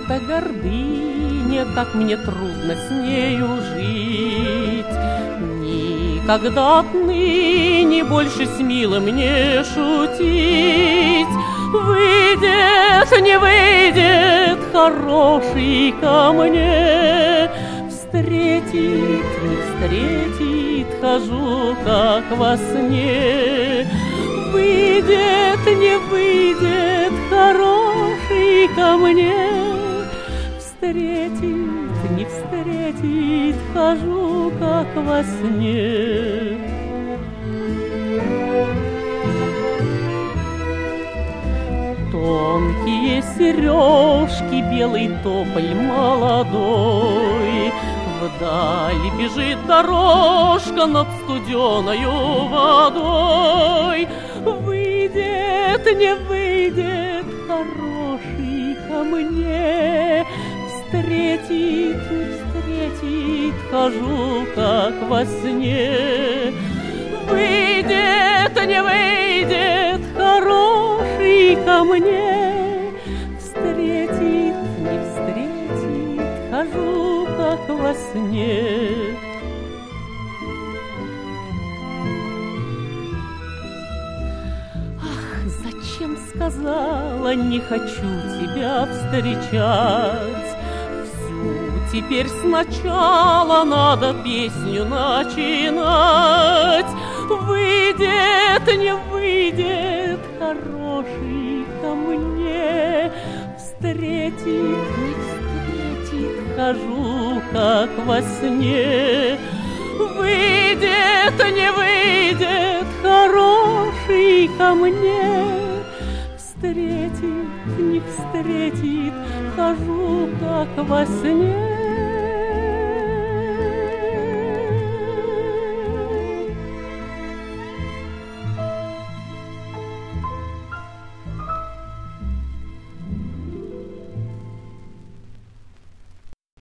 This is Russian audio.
эта гордыня, как мне трудно с нею жить. Никогда отныне больше с милым не шутить. Выйдет, не выйдет хороший ко мне, встретит, не встретит, хожу как во сне. Выйдет, не выйдет хороший ко мне, встретит, не встретит, хожу как во сне. Тонкие сережки, белый тополь молодой, вдали бежит дорожка над студеною водой. Выйдет, не выйдет хороший ко мне, встретит, не встретит, хожу как во сне. Выйдет, не выйдет хороший ко мне, встретит, не встретит, хожу как во сне. Ах, зачем сказала, не хочу тебя встречать? Всю теперь сначала надо песню начинать. Выйдет, не выйдет хороший ко мне, встретит, не встретит, хожу как во сне. Выйдет, не выйдет хороший ко мне, встретит, не встретит, хожу как во сне.